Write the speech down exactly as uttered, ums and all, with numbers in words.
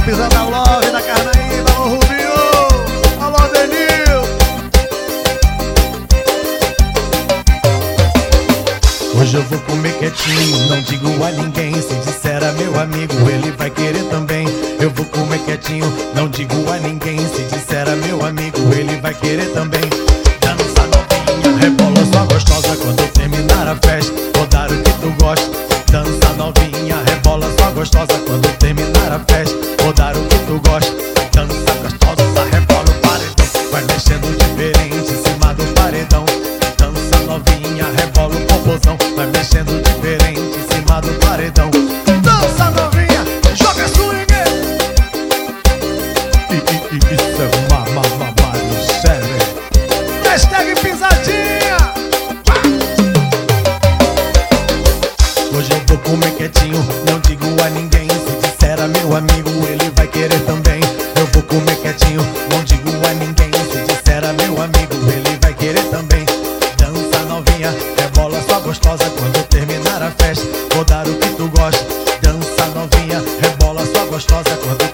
pisando a love da Carnaíba. Alô, Rubinho. Alô, Denil. Hoje eu vou comer quietinho, não digo a ninguém. Se disser a meu amigo, ele vai querer também. Eu vou comer quietinho, não digo a ninguém. Se disser a meu amigo, ele vai querer também. Dança novinha, rebola só gostosa. Quando eu terminar a festa, vou dar o que tu gosta. Dança novinha, rebola só gostosa. Quando eu terminar a festa, vou dar o que tu gosta. Dança gostosa, rebola o paredão. Vai mexendo diferente em cima do paredão. Dança novinha, rebola o popozão. Vai mexendo diferente em cima do paredão. Dança novinha, joga swing. I, I, I, isso é uma mamamada séria. Hashtag pisadinha. Hoje eu vou comer quietinho, não digo a ninguém. Se disser a meu amigo, ele vai querer também. Eu vou comer quietinho, não digo a ninguém. Se disser a meu amigo, ele vai querer também. Dança novinha, rebola só gostosa. Quando eu terminar a festa, vou dar o que tu gosta. Dança novinha, rebola só gostosa. Quando